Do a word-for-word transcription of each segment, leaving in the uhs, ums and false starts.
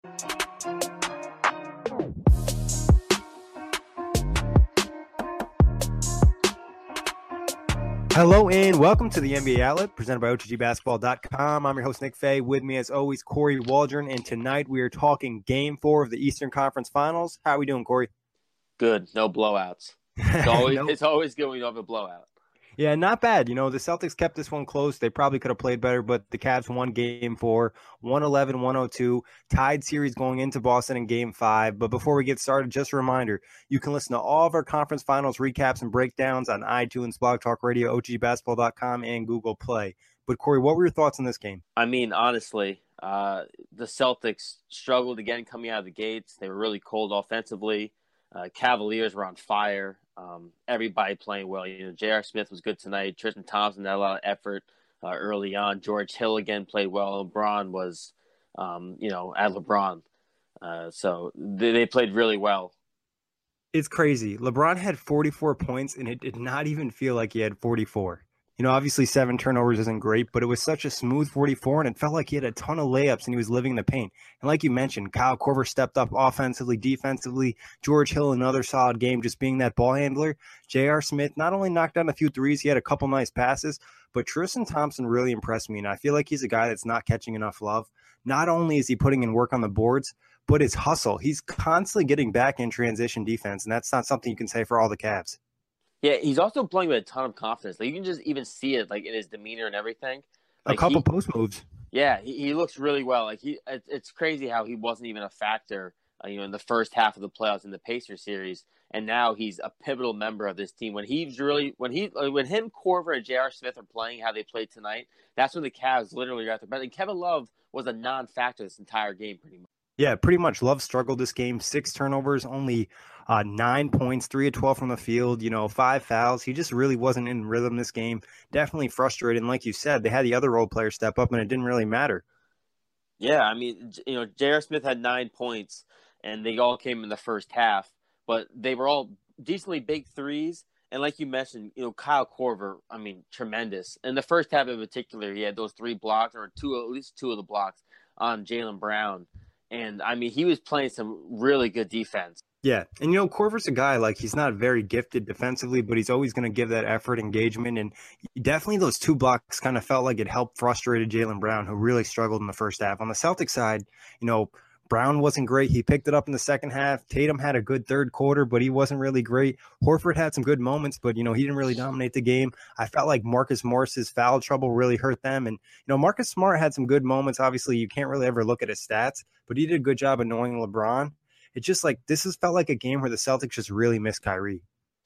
Hello and welcome to the N B A Outlet presented by O T G basketball dot com. I'm your host, Nick Fay. With me, as always, Corey Waldron. And tonight we are talking game four of the Eastern Conference Finals. How are we doing, Corey? Good. No blowouts. It's always, no. it's always good when you have a blowout. Yeah, not bad. You know, the Celtics kept this one close. They probably could have played better, but the Cavs won game four, one eleven one oh two, tied series going into Boston in game five. But before we get started, just a reminder, you can listen to all of our conference finals recaps and breakdowns on iTunes, Blog Talk Radio, O T G basketball dot com, and Google Play. But, Corey, what were your thoughts on this game? I mean, honestly, uh, the Celtics struggled again coming out of the gates. They were really cold offensively. Uh, Cavaliers were on fire. Um, everybody playing well. You know, J R. Smith was good tonight. Tristan Thompson had a lot of effort uh, early on. George Hill again played well. LeBron was, um, you know, at LeBron. Uh, so they, they played really well. It's crazy. LeBron had forty-four points, and it did not even feel like he had forty-four. You know, obviously seven turnovers isn't great, but it was such a smooth forty-four, and it felt like he had a ton of layups, and he was living in the paint. And like you mentioned, Kyle Korver stepped up offensively, defensively. George Hill, another solid game, just being that ball handler. J R. Smith not only knocked down a few threes, he had a couple nice passes, but Tristan Thompson really impressed me, and I feel like he's a guy that's not catching enough love. Not only is he putting in work on the boards, but it's hustle. He's constantly getting back in transition defense, and that's not something you can say for all the Cavs. Yeah, he's also playing with a ton of confidence. Like, you can just even see it, like, in his demeanor and everything. Like, a couple he, post moves. Yeah, he, he looks really well. Like he, it, it's crazy how he wasn't even a factor, uh, you know, in the first half of the playoffs in the Pacers series, and now he's a pivotal member of this team. When he's really, when he, when him, Korver, and J R. Smith are playing how they played tonight, that's when the Cavs literally got their best. And Kevin Love was a non-factor this entire game, pretty much. Yeah, pretty much. Love struggled this game. Six turnovers, only uh, nine points, three of twelve from the field, you know, five fouls. He just really wasn't in rhythm this game. Definitely frustrated. And like you said, they had the other role players step up, and it didn't really matter. Yeah, I mean, you know, J R. Smith had nine points, and they all came in the first half, but they were all decently big threes. And like you mentioned, you know, Kyle Korver, I mean, tremendous. In the first half in particular, he had those three blocks, or two, at least two of the blocks on Jaylen Brown. And, I mean, he was playing some really good defense. Yeah, and, you know, Korver's a guy, like, he's not very gifted defensively, but he's always going to give that effort, engagement, and definitely those two blocks kind of felt like it helped frustrated Jaylen Brown, who really struggled in the first half. On the Celtics side, you know, Brown wasn't great. He picked it up in the second half. Tatum had a good third quarter, but he wasn't really great. Horford had some good moments, but, you know, he didn't really dominate the game. I felt like Marcus Morris's foul trouble really hurt them. And, you know, Marcus Smart had some good moments. Obviously, you can't really ever look at his stats, but he did a good job annoying LeBron. It's just like this has felt like a game where the Celtics just really missed Kyrie.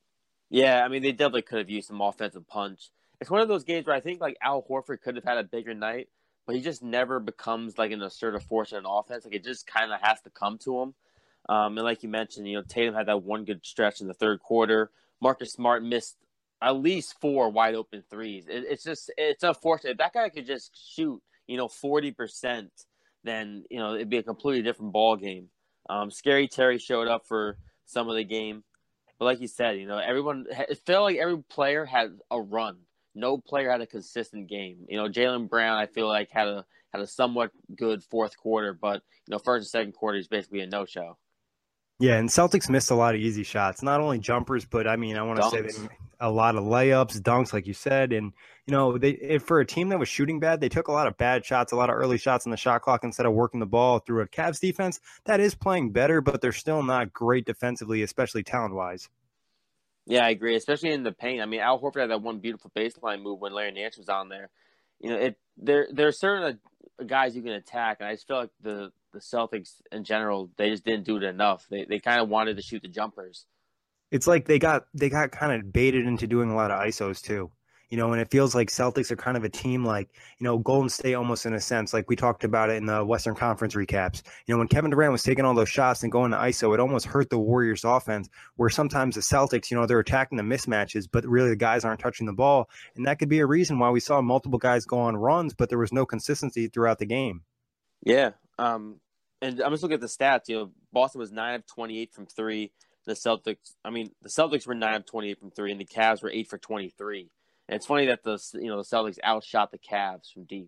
Yeah, I mean, they definitely could have used some offensive punch. It's one of those games where I think, like, Al Horford could have had a bigger night, but he just never becomes like an assertive force in an offense. Like, it just kind of has to come to him. Um, and like you mentioned, you know, Tatum had that one good stretch in the third quarter. Marcus Smart missed at least four wide open threes. It, it's just, it's unfortunate. If that guy could just shoot, you know, forty percent, then, you know, it'd be a completely different ball game. Um, Scary Terry showed up for some of the game. But like you said, you know, everyone, it felt like every player had a run. No player had a consistent game. You know, Jaylen Brown, I feel like, had a had a somewhat good fourth quarter, but, you know, first and second quarter is basically a no-show. Yeah, and Celtics missed a lot of easy shots. Not only jumpers, but, I mean, I want to say they a lot of layups, dunks, like you said. And, you know, they if for a team that was shooting bad, they took a lot of bad shots, a lot of early shots in the shot clock instead of working the ball through a Cavs defense that is playing better, but they're still not great defensively, especially talent-wise. Yeah, I agree, especially in the paint. I mean, Al Horford had that one beautiful baseline move when Larry Nance was on there. You know, it there there are certain guys you can attack, and I just feel like the, the Celtics in general, they just didn't do it enough. They they kind of wanted to shoot the jumpers. It's like they got they got kind of baited into doing a lot of I S Os too. You know, and it feels like Celtics are kind of a team like, you know, Golden State almost in a sense, like we talked about it in the Western Conference recaps. You know, when Kevin Durant was taking all those shots and going to I S O, it almost hurt the Warriors offense, where sometimes the Celtics, you know, they're attacking the mismatches, but really the guys aren't touching the ball. And that could be a reason why we saw multiple guys go on runs, but there was no consistency throughout the game. Yeah. Um, and I'm just looking at the stats. You know, Boston was nine of twenty-eight from three. The Celtics, I mean, the Celtics were nine of twenty-eight from three, and the Cavs were eight for twenty-three. And it's funny that the you know the Celtics outshot the Cavs from deep.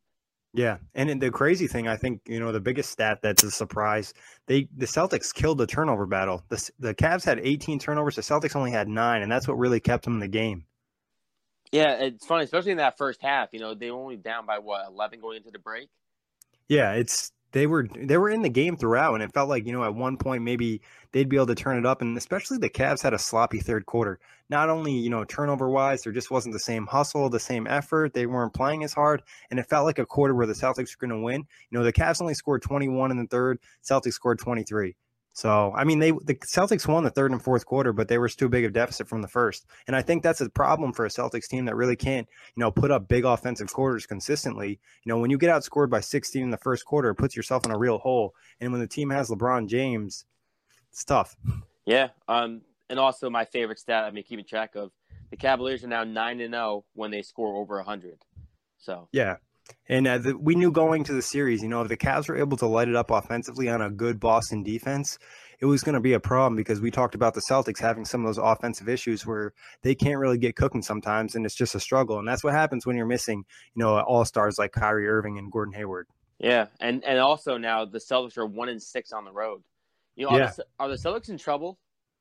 Yeah, and then the crazy thing, I think, you know, the biggest stat that's a surprise, they the Celtics killed the turnover battle. The S- the Cavs had eighteen turnovers, the Celtics only had nine, and that's what really kept them in the game. Yeah, it's funny, especially in that first half. You know, they were only down by what eleven going into the break. Yeah, it's they were they were in the game throughout, and it felt like, you know, at one point maybe they'd be able to turn it up, and especially the Cavs had a sloppy third quarter. Not only, you know, turnover wise, there just wasn't the same hustle, the same effort. They weren't playing as hard, and it felt like a quarter where the Celtics were going to win. You know, the Cavs only scored twenty-one in the third, Celtics scored twenty-three. So, I mean, they the Celtics won the third and fourth quarter, but they were too big a deficit from the first. And I think that's a problem for a Celtics team that really can't, you know, put up big offensive quarters consistently. You know, when you get outscored by sixteen in the first quarter, it puts yourself in a real hole. And when the team has LeBron James, it's tough. Yeah, um, and also my favorite stat I've been keeping track of: the Cavaliers are now nine and zero when they score over a hundred. So Yeah. And uh, the, we knew going to the series, you know, if the Cavs were able to light it up offensively on a good Boston defense, it was going to be a problem because we talked about the Celtics having some of those offensive issues where they can't really get cooking sometimes, and it's just a struggle. And that's what happens when you're missing, you know, all stars like Kyrie Irving and Gordon Hayward. yeah, and and also now the Celtics are one and six on the road. You know, are Yeah. the are the Celtics in trouble?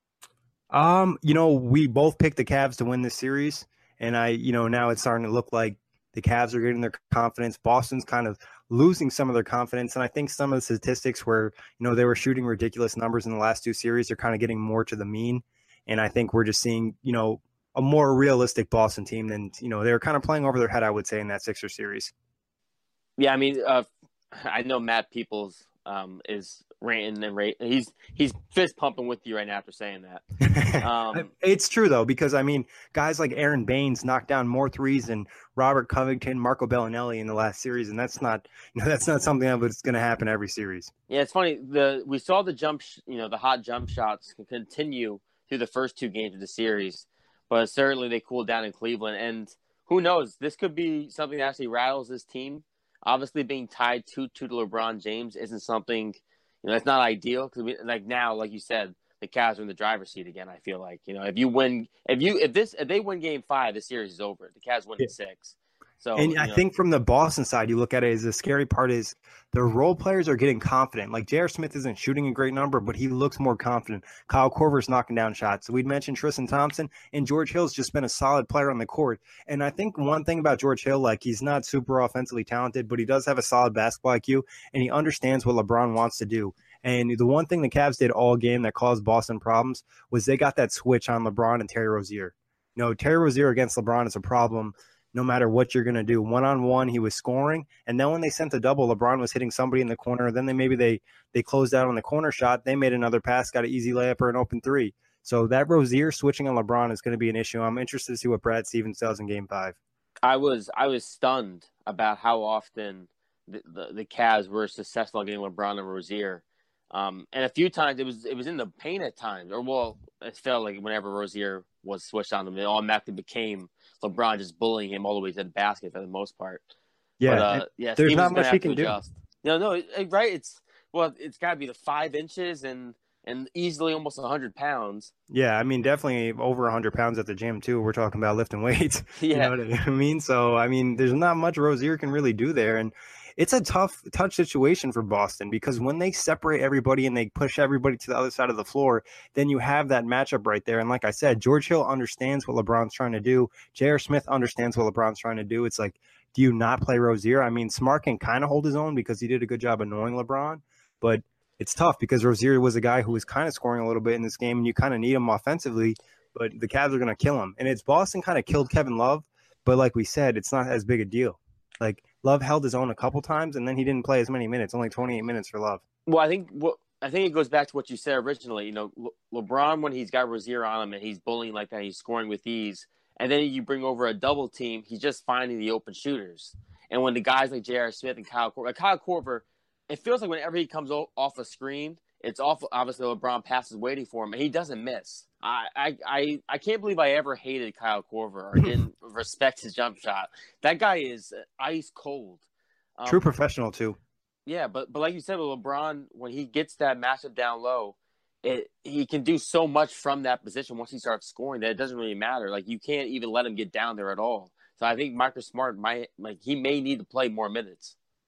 Um, you know, we both picked the Cavs to win this series, and I, you know, now it's starting to look like the Cavs are getting their confidence. Boston's kind of losing some of their confidence, and I think some of the statistics where, you know, they were shooting ridiculous numbers in the last two series are kind of getting more to the mean, and I think we're just seeing, you know, a more realistic Boston team than, you know, they were kind of playing over their head, I would say, in that Sixer series. Yeah, I mean, uh, I know Matt Peoples um, is ranting and rate. He's he's fist pumping with you right now after saying that. Um, It's true though, because I mean, guys like Aaron Baines knocked down more threes than Robert Covington, Marco Bellinelli in the last series, and that's not, you know, that's not something that's going to happen every series. yeah, it's funny. The we saw the jump, sh- you know, the hot jump shots can continue through the first two games of the series, but certainly they cooled down in Cleveland. And who knows? This could be something that actually rattles this team. Obviously, being tied two two to LeBron James isn't something, you know, it's not ideal because like now, like you said, the Cavs are in the driver's seat again. I feel like, you know, if you win, if you if this if they win Game Five, the series is over. The Cavs win in six. So And I you know, think from the Boston side, you look at it as the scary part is the role players are getting confident. Like J R. Smith isn't shooting a great number, but he looks more confident. Kyle Korver's knocking down shots. So we'd mentioned Tristan Thompson, and George Hill's just been a solid player on the court. And I think one thing about George Hill, like he's not super offensively talented, but he does have a solid basketball I Q, and he understands what LeBron wants to do. And the one thing the Cavs did all game that caused Boston problems was they got that switch on LeBron and Terry Rozier. You know, Terry Rozier against LeBron is a problem no matter what you're going to do. One on one, he was scoring, and then when they sent the double, LeBron was hitting somebody in the corner. Then they maybe they they closed out on the corner shot. They made another pass, got an easy layup or an open three. So that Rozier switching on LeBron is going to be an issue. I'm interested to see what Brad Stevens does in Game Five. I was I was stunned about how often the the, the Cavs were successful at getting LeBron and Rozier. Um, and a few times it was it was in the paint at times, or well, it felt like whenever Rozier was switched on them, it automatically became LeBron just bullying him all the way to the basket for the most part. But Yeah, uh, yeah, there's Stevens not is gonna much he have to can do. adjust. No, no, it, right? It's well, it's got to be the five inches and and easily almost a hundred pounds. Yeah, I mean, definitely over one hundred pounds at the gym, too. We're talking about lifting weights. You Yeah, know what I mean? So, I mean, there's not much Rozier can really do there. And it's a tough, tough situation for Boston because when they separate everybody and they push everybody to the other side of the floor, then you have that matchup right there. And like I said, George Hill understands what LeBron's trying to do. J R. Smith understands what LeBron's trying to do. It's like, do you not play Rozier? I mean, Smart can kind of hold his own because he did a good job annoying LeBron, but it's tough because Rozier was a guy who was kind of scoring a little bit in this game, and you kind of need him offensively, but the Cavs are going to kill him. And it's Boston kind of killed Kevin Love, but like we said, it's not as big a deal. Like Love held his own a couple times, and then he didn't play as many minutes, only twenty-eight minutes for Love. well, I think what I think it goes back to what you said originally. You know, Le- LeBron when he's got Rozier on him and he's bullying like that, he's scoring with ease, and then you bring over a double team, he's just finding the open shooters. And when the guys like J R. Smith and Kyle Korver, like Kyle Korver, it feels like whenever he comes off a screen, it's off. Obviously, LeBron passes waiting for him, and he doesn't miss. I, I, I, I can't believe I ever hated Kyle Korver or didn't respect his jump shot. That guy is ice cold. True Um, professional, too. yeah, but but like you said with LeBron, when he gets that matchup down low, it he can do so much from that position once he starts scoring that it doesn't really matter. Like you can't even let him get down there at all. So I think Marcus Smart might like he may need to play more minutes.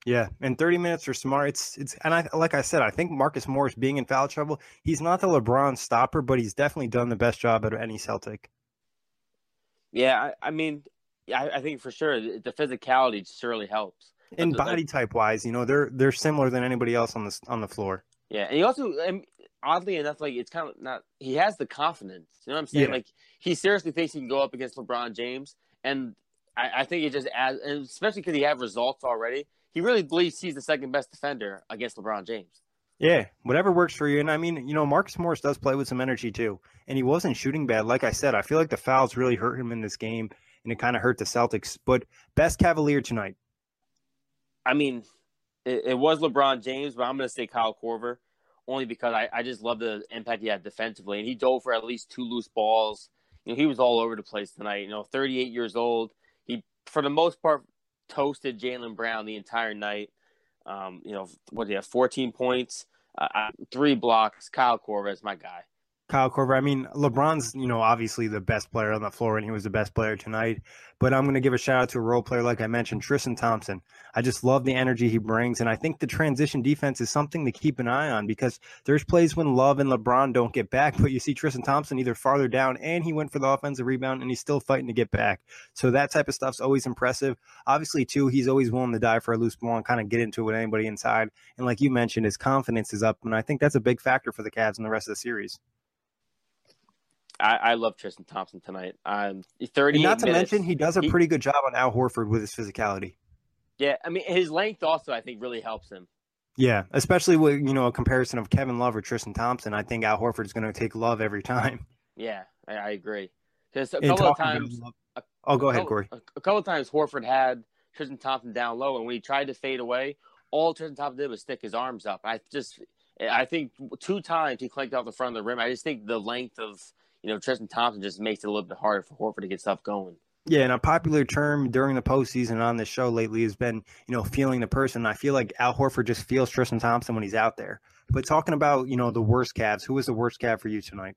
Yeah, and thirty minutes for Smart. It's it's and I like I said, I think Marcus Morris being in foul trouble, he's not the LeBron stopper, but he's definitely done the best job out of any Celtic. Yeah, I, I mean, I, I think for sure the physicality surely helps. But And the, the body type wise, you know, they're they're similar than anybody else on the on the floor. yeah, and he also, and oddly enough, like it's kind of not. He has the confidence. You know what I'm saying? Yeah. Like he seriously thinks he can go up against LeBron James, and I, I think it just adds, and especially because he have results already. He really believes he's the second best defender against LeBron James. Yeah, whatever works for you. And I mean, you know, Marcus Morris does play with some energy too. And he wasn't shooting bad. Like I said, I feel like the fouls really hurt him in this game, and it kind of hurt the Celtics. But best Cavalier tonight. I mean, it, it was LeBron James, but I'm going to say Kyle Korver only because I, I just love the impact he had defensively. And he dove for at least two loose balls. You know, he was all over the place tonight. You know, thirty-eight years old. He, for the most part, toasted Jaylen Brown the entire night. Um, you know, what do you have? fourteen points, uh, three blocks. Kyle Korver is my guy. Kyle Korver. I mean, LeBron's, you know, obviously the best player on the floor, and he was the best player tonight. But I'm going to give a shout out to a role player, like I mentioned, Tristan Thompson. I just love the energy he brings, and I think the transition defense is something to keep an eye on because there's plays when Love and LeBron don't get back, but you see Tristan Thompson either farther down, and he went for the offensive rebound, and he's still fighting to get back. So that type of stuff's always impressive. Obviously, too, he's always willing to die for a loose ball and kind of get into it with anybody inside. And like you mentioned, his confidence is up, and I think that's a big factor for the Cavs in the rest of the series. I, I love Tristan Thompson tonight. Um, thirty. And not to minutes, mention, he does a he, pretty good job on Al Horford with his physicality. Yeah, I mean, his length also, I think, really helps him. Yeah, especially with, you know, a comparison of Kevin Love or Tristan Thompson. I think Al Horford is going to take Love every time. Yeah, I, I agree. Because a And couple of talking times, about- a, oh, go a ahead, couple, Corey. a, a couple of times Horford had Tristan Thompson down low, and when he tried to fade away, all Tristan Thompson did was stick his arms up. I just, I think two times he clanked off the front of the rim. I just think the length of, you know, Tristan Thompson just makes it a little bit harder for Horford to get stuff going. Yeah, and a popular term during the postseason on this show lately has been, you know, feeling the person. I feel like Al Horford just feels Tristan Thompson when he's out there. But talking about, you know, the worst Cavs, who was the worst Cav for you tonight?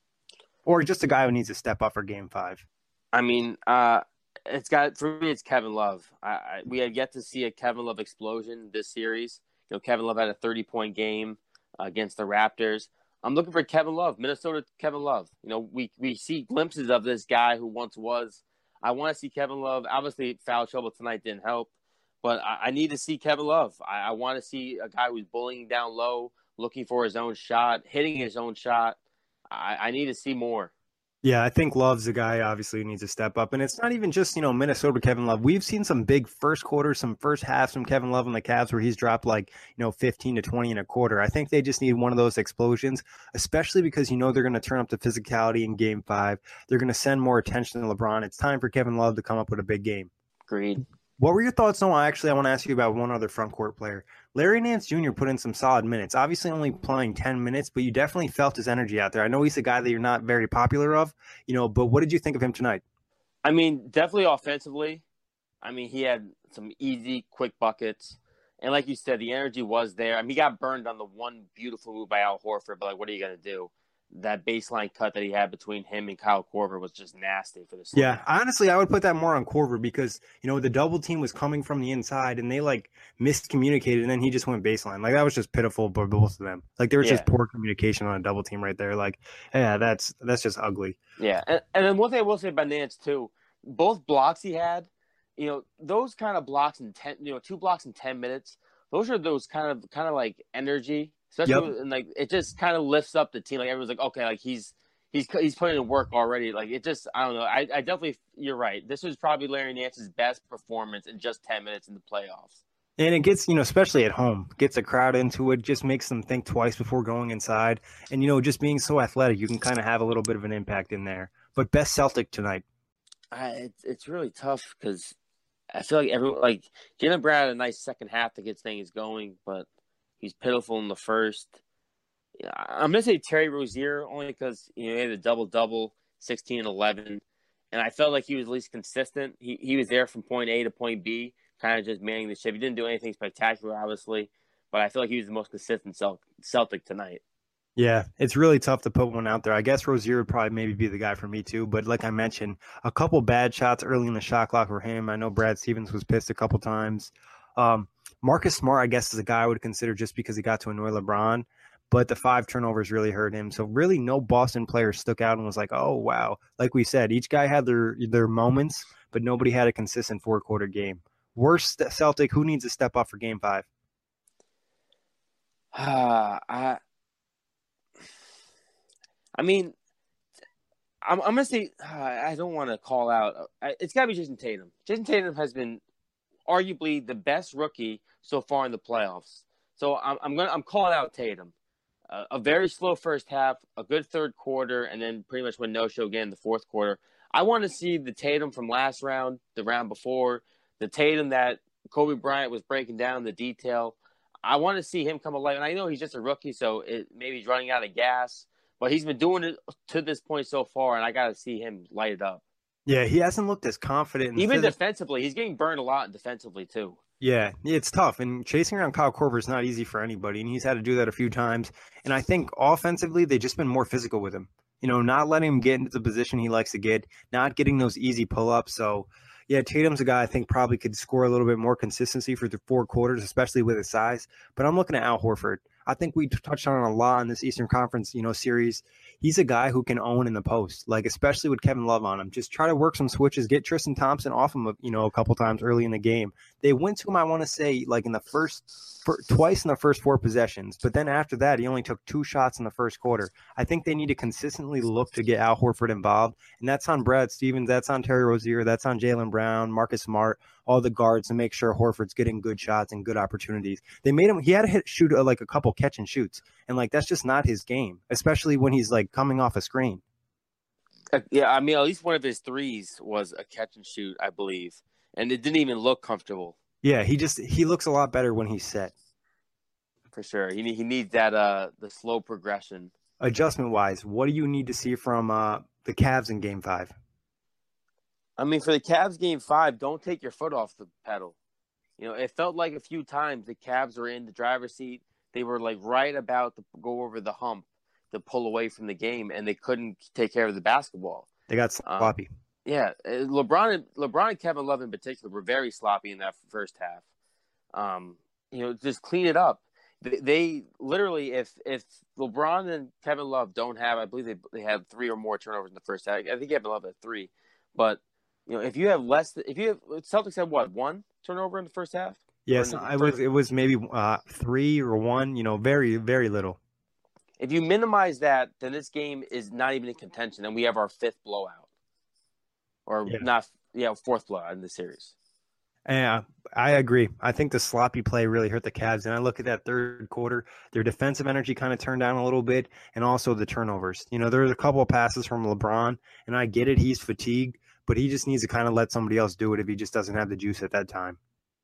Or just a guy who needs to step up for game five? I mean, uh, it's got, for me, it's Kevin Love. I, I, we had yet to see a Kevin Love explosion this series. You know, Kevin Love had a thirty-point game uh, against the Raptors. I'm looking for Kevin Love, Minnesota Kevin Love. You know, we, we see glimpses of this guy who once was. I want to see Kevin Love. Obviously, foul trouble tonight didn't help, but I, I need to see Kevin Love. I, I want to see a guy who's bullying down low, looking for his own shot, hitting his own shot. I, I need to see more. Yeah, I think Love's a guy obviously who needs to step up. And it's not even just, you know, Minnesota Kevin Love. We've seen some big first quarters, some first halves from Kevin Love on the Cavs where he's dropped like, you know, fifteen to twenty in a quarter. I think they just need one of those explosions, especially because, you know, they're going to turn up the physicality in game five. They're going to send more attention to LeBron. It's time for Kevin Love to come up with a big game. Agreed. What were your thoughts? No, actually, I want to ask you about one other front court player. Larry Nance Junior put in some solid minutes, obviously only playing ten minutes, but you definitely felt his energy out there. I know he's a guy that you're not very popular of, you know, but what did you think of him tonight? I mean, definitely offensively. I mean, he had some easy, quick buckets. And like you said, the energy was there. I mean, he got burned on the one beautiful move by Al Horford, but like, what are you going to do? That baseline cut that he had between him and Kyle Korver was just nasty for this. Yeah, honestly, I would put that more on Korver because, you know, the double team was coming from the inside and they like miscommunicated and then he just went baseline. Like that was just pitiful for both of them. Like there was yeah. just poor communication on a double team right there. Like, yeah, that's that's just ugly. Yeah, and, and then one thing I will say about Nance too, both blocks he had, you know, those kind of blocks in ten, you know, two blocks in ten minutes. Those are those kind of kind of like energy. Especially yep. and like it just kind of lifts up the team. Like everyone's like, okay, like he's he's he's putting in work already. Like it just, I don't know. I, I definitely, you're right. This was probably Larry Nance's best performance in just ten minutes in the playoffs. And it gets, you know, especially at home, gets a crowd into it, just makes them think twice before going inside. And, you know, just being so athletic, you can kind of have a little bit of an impact in there. But best Celtic tonight? I, it's, it's really tough because I feel like everyone, like Jaylen Brown had a nice second half to get things going, but he's pitiful in the first. I'm going to say Terry Rozier only because, you know, he had a double-double, sixteen and eleven. And I felt like he was at least consistent. He he was there from point A to point B, kind of just manning the ship. He didn't do anything spectacular, obviously, but I feel like he was the most consistent Celtic tonight. Yeah, it's really tough to put one out there. I guess Rozier would probably maybe be the guy for me too. But like I mentioned, a couple bad shots early in the shot clock for him. I know Brad Stevens was pissed a couple times. Um, Marcus Smart, I guess, is a guy I would consider just because he got to annoy LeBron, but the five turnovers really hurt him. So really, no Boston player stuck out and was like, "Oh wow!" Like we said, each guy had their their moments, but nobody had a consistent four quarter game. Worst Celtic, who needs to step up for Game Five? Uh, I, I mean, I'm, I'm gonna say uh, I don't want to call out. Uh, It's got to be Jason Tatum. Jason Tatum has been arguably the best rookie so far in the playoffs. So I'm, I'm gonna I'm calling out Tatum. Uh, a very slow first half, a good third quarter, and then pretty much went no show again in the fourth quarter. I want to see the Tatum from last round, the round before, the Tatum that Kobe Bryant was breaking down the detail. I want to see him come alive. And I know he's just a rookie, so it maybe he's running out of gas, but he's been doing it to this point so far, and I got to see him light it up. Yeah, he hasn't looked as confident. And Even physical. defensively, he's getting burned a lot defensively too. Yeah, it's tough. And chasing around Kyle Korver is not easy for anybody. And he's had to do that a few times. And I think offensively, they've just been more physical with him. You know, not letting him get into the position he likes to get, not getting those easy pull ups. So, yeah, Tatum's a guy I think probably could score a little bit more consistency for the four quarters, especially with his size. But I'm looking at Al Horford. I think we touched on it a lot in this Eastern Conference, you know, series. He's a guy who can own in the post, like especially with Kevin Love on him. Just try to work some switches, get Tristan Thompson off him, you know, a couple times early in the game. They went to him, I want to say, like in the first, for, twice in the first four possessions. But then after that, he only took two shots in the first quarter. I think they need to consistently look to get Al Horford involved, and that's on Brad Stevens, that's on Terry Rozier, that's on Jaylen Brown, Marcus Smart, all the guards to make sure Horford's getting good shots and good opportunities. They made him, he had to hit, shoot uh, like a couple catch and shoots. And like, that's just not his game, especially when he's like coming off a screen. Uh, yeah, I mean, at least one of his threes was a catch and shoot, I believe. And it didn't even look comfortable. Yeah, he just, he looks a lot better when he's set. For sure. He, he needs that, uh, the slow progression. Adjustment wise, what do you need to see from uh, the Cavs in game five? I mean, for the Cavs game five, don't take your foot off the pedal. You know, it felt like a few times the Cavs were in the driver's seat. They were like right about to go over the hump to pull away from the game, and they couldn't take care of the basketball. They got sloppy. Um, yeah, LeBron and LeBron and Kevin Love in particular were very sloppy in that first half. Um, you know, just clean it up. They, they literally, if if LeBron and Kevin Love don't have, I believe they they had three or more turnovers in the first half. I think Kevin Love had three, but you know, if you have less, if you have Celtics had what one turnover in the first half? Yes, I was. It was maybe uh, three or one. You know, very very little. If you minimize that, then this game is not even in contention, and we have our fifth blowout, or yeah. not, yeah, fourth blowout in the series. Yeah, I agree. I think the sloppy play really hurt the Cavs, and I look at that third quarter. Their defensive energy kind of turned down a little bit, and also the turnovers. You know, there's a couple of passes from LeBron, and I get it, he's fatigued, but he just needs to kind of let somebody else do it if he just doesn't have the juice at that time.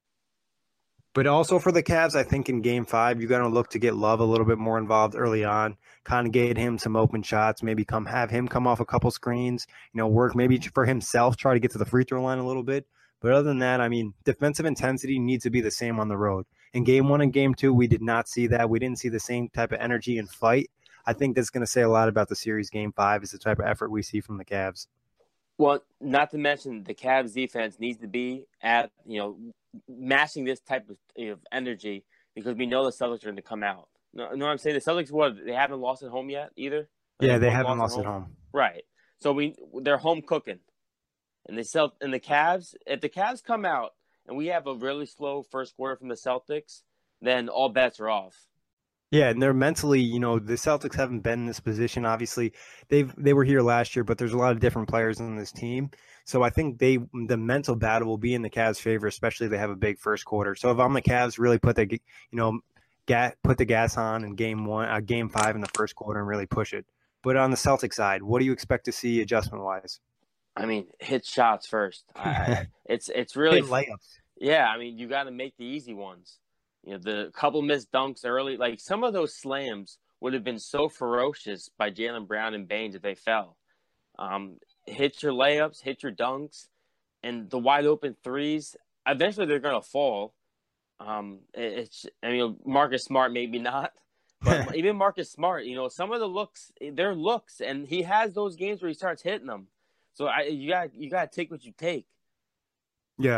But also for the Cavs, I think in game five, you're going to look to get Love a little bit more involved early on, kind of get him some open shots, maybe come have him come off a couple screens, you know, work maybe for himself, try to get to the free throw line a little bit. But other than that, I mean, defensive intensity needs to be the same on the road. In game one and game two, we did not see that. We didn't see the same type of energy and fight. I think that's going to say a lot about the series game five is the type of effort we see from the Cavs. Well, not to mention the Cavs defense needs to be at, you know, matching this type of, you know, energy because we know the Celtics are going to come out. You know, know what I'm saying? The Celtics, what, they haven't lost at home yet either? Yeah, they haven't lost at home. Right. So we they're home cooking. And the Celt- and the Cavs, if the Cavs come out and we have a really slow first quarter from the Celtics, then all bets are off. Yeah, and they're mentally, you know, the Celtics haven't been in this position. Obviously, they've they were here last year, but there's a lot of different players in this team. So I think they the mental battle will be in the Cavs' favor, especially if they have a big first quarter. So if I'm the Cavs, really put the you know ga- put the gas on in game one, uh, game five in the first quarter, and really push it. But on the Celtic side, what do you expect to see adjustment wise? I mean, hit shots first. I, it's it's really hit layups. Yeah, I mean, you got to make the easy ones. You know, the couple missed dunks early, like some of those slams would have been so ferocious by Jaylen Brown and Baines if they fell. Um, hit your layups, hit your dunks, and the wide open threes. Eventually, they're going to fall. Um, it, it's I mean, Marcus Smart maybe not, but even Marcus Smart, you know, some of the looks, they're looks, and he has those games where he starts hitting them. So I, you got you got to take what you take. Yeah.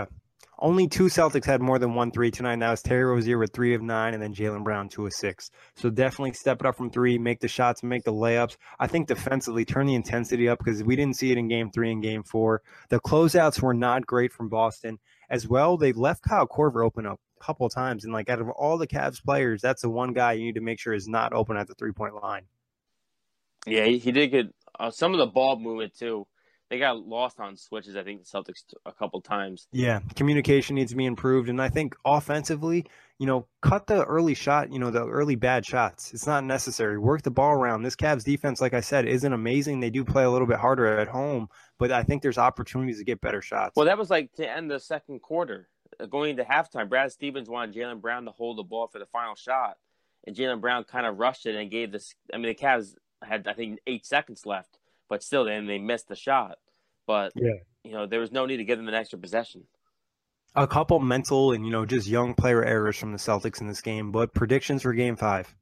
Only two Celtics had more than one three tonight. That was Terry Rozier with three of nine, and then Jaylen Brown two of six. So definitely step it up from three, make the shots, make the layups. I think defensively, turn the intensity up because we didn't see it in game three and game four. The closeouts were not great from Boston. As well, they left Kyle Korver open a couple of times. And like out of all the Cavs players, that's the one guy you need to make sure is not open at the three-point line. Yeah, he, he did get uh, some of the ball movement, too. They got lost on switches, I think, the Celtics a couple times. Yeah, communication needs to be improved. And I think offensively, you know, cut the early shot, you know, the early bad shots. It's not necessary. Work the ball around. This Cavs defense, like I said, isn't amazing. They do play a little bit harder at home, but I think there's opportunities to get better shots. Well, that was like to end the second quarter. Going into halftime, Brad Stevens wanted Jaylen Brown to hold the ball for the final shot, and Jaylen Brown kind of rushed it and gave this. I mean, the Cavs had, I think, eight seconds left, but still, then they missed the shot. But, yeah. you know, there was no need to give them an extra possession. A couple mental and, you know, just young player errors from the Celtics in this game, but predictions for game five.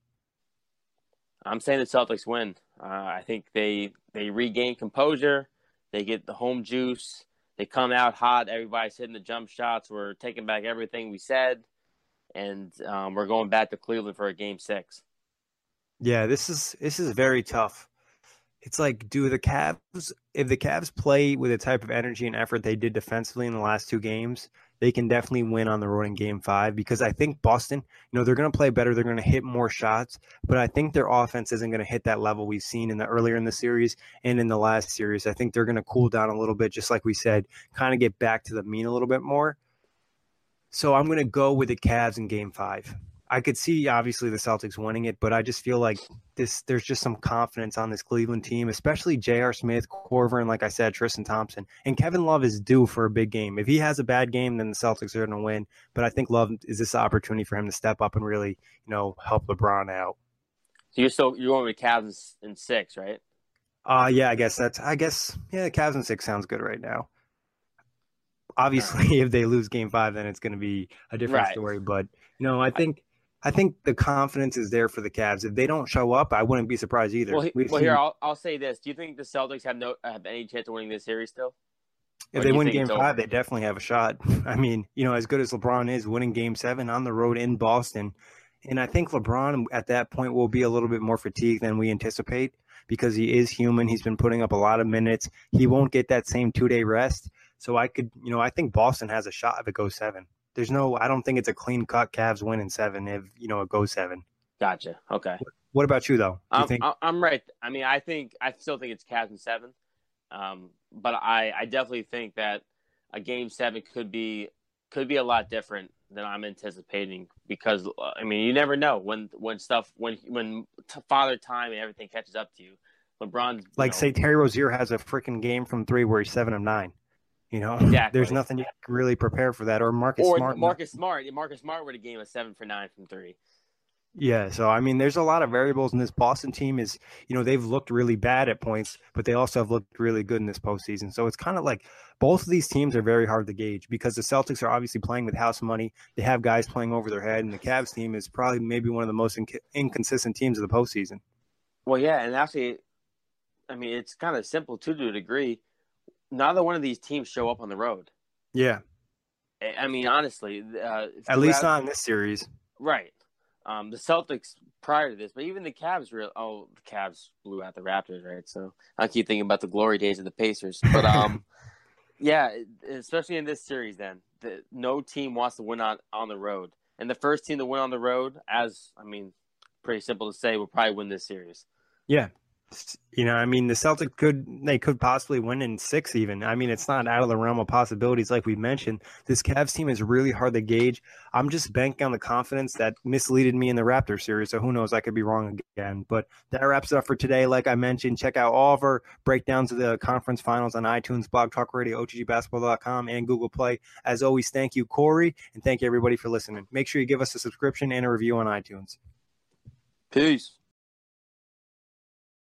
I'm saying the Celtics win. Uh, I think they they regain composure. They get the home juice. They come out hot. Everybody's hitting the jump shots. We're taking back everything we said. And um, we're going back to Cleveland for a game six. Yeah, this is this is very tough. It's like, do the Cavs, if the Cavs play with the type of energy and effort they did defensively in the last two games, they can definitely win on the road in game five because I think Boston, you know, they're going to play better. They're going to hit more shots, but I think their offense isn't going to hit that level we've seen in the earlier in the series and in the last series. I think they're going to cool down a little bit, just like we said, kind of get back to the mean a little bit more. So I'm going to go with the Cavs in game five. I could see, obviously, the Celtics winning it, but I just feel like this. There's just some confidence on this Cleveland team, especially J R. Smith, Korver, and like I said, Tristan Thompson. And Kevin Love is due for a big game. If he has a bad game, then the Celtics are going to win. But I think Love is this opportunity for him to step up and really, you know, help LeBron out. So you're still you're going with Cavs in six, right? Uh yeah, I guess that's. I guess yeah, Cavs in six sounds good right now. Obviously, right. If they lose game five, then it's going to be a different right. story. But you know, I think. I think the confidence is there for the Cavs. If they don't show up, I wouldn't be surprised either. Well, he, well seen... here, I'll, I'll say this. Do you think the Celtics have no have any chance of winning this series still? If or they win game five, they definitely have a shot. I mean, you know, as good as LeBron is, winning game seven on the road in Boston. And I think LeBron at that point will be a little bit more fatigued than we anticipate because he is human. He's been putting up a lot of minutes. He won't get that same two-day rest. So I could, you know, I think Boston has a shot if it goes seven. There's no, I don't think it's a clean cut Cavs win in seven if, you know, it goes seven. Gotcha. Okay. What about you, though? Do you um, think- I'm right. I mean, I think, I still think it's Cavs in seven. Um, but I, I definitely think that a game seven could be, could be a lot different than I'm anticipating because, I mean, you never know when, when stuff, when, when t- father time and everything catches up to you. LeBron's like, know, say Terry Rozier has a freaking game from three where he's seven of nine. You know, exactly. There's nothing you can really prepare for that. Or Marcus or Smart. Marcus Smart. Marcus Smart would have game a seven for nine from three. Yeah, so, I mean, there's a lot of variables, and this Boston team is, you know, they've looked really bad at points, but they also have looked really good in this postseason. So it's kind of like both of these teams are very hard to gauge because the Celtics are obviously playing with house money. They have guys playing over their head, and the Cavs team is probably maybe one of the most inc- inconsistent teams of the postseason. Well, yeah, and actually, I mean, it's kind of simple, too, to a degree. Neither one of these teams show up on the road. Yeah. I mean, honestly. Uh, At least not in this series. Right. Um, the Celtics prior to this, but even the Cavs, real oh, the Cavs blew out the Raptors, right? So I keep thinking about the glory days of the Pacers. But, um, yeah, especially in this series then, the, no team wants to win on, on the road. And the first team to win on the road, as, I mean, pretty simple to say, will probably win this series. Yeah. You know, I mean, the Celtics could, they could possibly win in six even. I mean, it's not out of the realm of possibilities like we mentioned. This Cavs team is really hard to gauge. I'm just banking on the confidence that misleaded me in the Raptors series, so who knows, I could be wrong again. But that wraps it up for today. Like I mentioned, check out all of our breakdowns of the conference finals on iTunes, Blog Talk Radio, O T G basketball dot com, and Google Play. As always, thank you, Corey, and thank you, everybody, for listening. Make sure you give us a subscription and a review on iTunes. Peace.